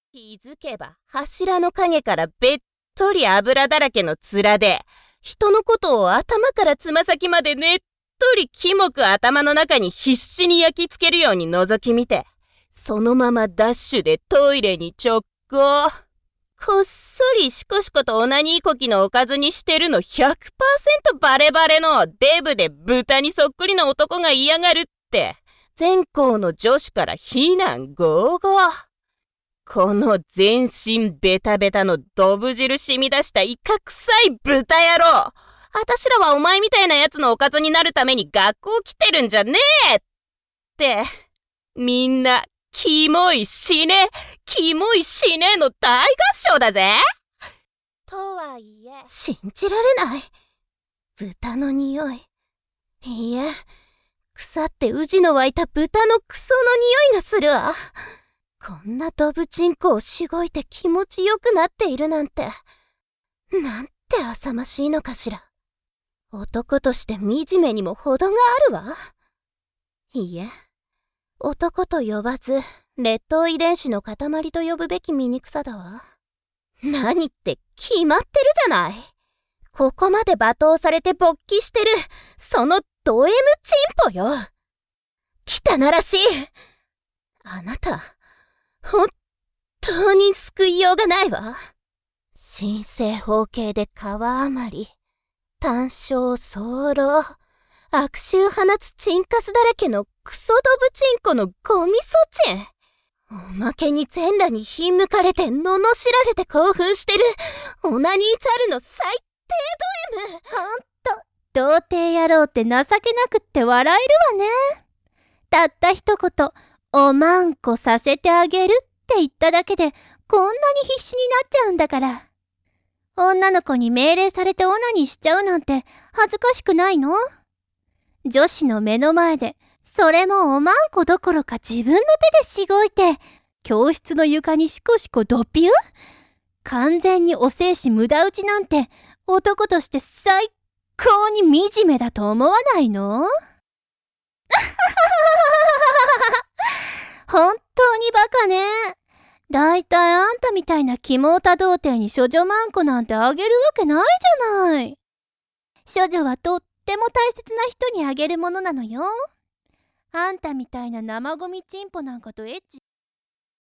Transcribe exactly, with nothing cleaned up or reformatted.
気づけば柱の陰からべっとり油だらけの面で、人のことを頭からつま先までねっとりキモく頭の中に必死に焼き付けるように覗き見て、そのままダッシュでトイレに直行。こっそりしこしことオナニーこきのおかずにしてるの ひゃくパーセント バレバレのデブで豚にそっくりな男が嫌がるって、全校の女子から非難ごうごう。この全身ベタベタのドブ汁染み出したイカ臭い豚野郎。あたしらはお前みたいなやつのおかずになるために学校来てるんじゃねえって、みんな、キモい死ね、キモい死ねの大合唱だぜ。とはいえ、信じられない。豚の匂い。いいえ、腐ってウジの湧いた豚のクソの匂いがするわ。こんなドブチンコをしごいて気持ちよくなっているなんて、なんて浅ましいのかしら。男として惨めにも程があるわ。いいえ、男と呼ばず、劣等遺伝子の塊と呼ぶべき醜さだわ。何って決まってるじゃない。ここまで罵倒されて勃起してる、そのド M チンポよ。汚らしい。あなた、本当に救いようがないわ。新生方形で皮余り、単焦早漏、悪臭放つチンカスだらけのクソドブチンコのゴミソチン。おまけに全裸にひんむかれて罵られて興奮してるオナニーザルの最低ド M。ほんと、童貞野郎って情けなくって笑えるわね。たった一言、おまんこさせてあげるって言っただけでこんなに必死になっちゃうんだから。女の子に命令されてオナニーしちゃうなんて恥ずかしくないの？女子の目の前で、それもおまんこどころか自分の手でしごいて、教室の床にシコシコドピュ？完全にお精子無駄打ちなんて男として最高に惨めだと思わないの？本当にバカね。だいたいあんたみたいなキモータ童貞に処女マンコなんてあげるわけないじゃない。処女はとっても大切な人にあげるものなのよ。あんたみたいな生ゴミチンポなんかとエッチ